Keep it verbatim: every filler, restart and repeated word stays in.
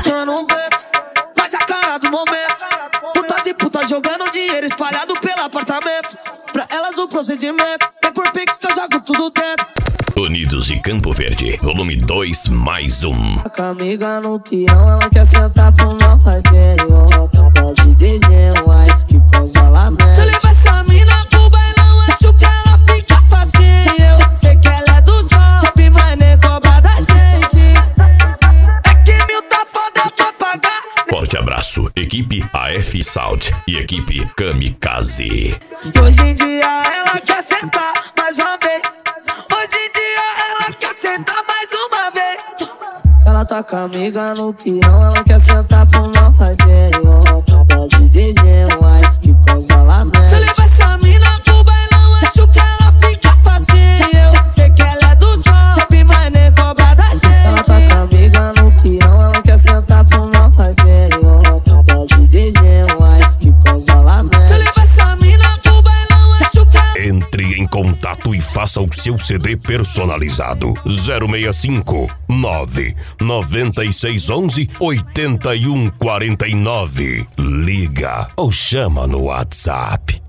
sentindo um vento, mas a cara do momento. Puta de puta jogando dinheiro espalhado pelo apartamento. Pra elas o procedimento é por Pix que eu jogo tudo dentro. Unidos e Campo Verde, volume dois mais um. A amiga no peão, ela quer sentar pro mal fazer. Cada de D J, mais que congelamento. Se eu levar essa mina pro bailão, acho que ela fica facinho. Eu sei que ela é do job, mas nem cobra da gente. É que mil tá foda pra pagar. Forte abraço, equipe A F Sound e equipe Kamikaze. Hoje em dia ela quer sentar mais uma vez. Hoje em dia ela quer sentar mais uma vez. Se ela tá com a amiga no peão, ela quer sentar pro mal fazer. Cada de D J, mais que congelamento. Se eu levar essa mina pro bailão, acho que ela fica facinho. Eu sei que ela é do job, mas nem cobra da gente. Ela tá com a amiga no peão, ela quer sentar pro mal fazer. Cada de D J, mais que congelamento. Se eu levar essa mina pro bailão, acho que ela... Entre em contato e faça o seu C D personalizado. zero seis cinco, nove nove seis um um, oito um quatro nove. Liga ou chama no WhatsApp.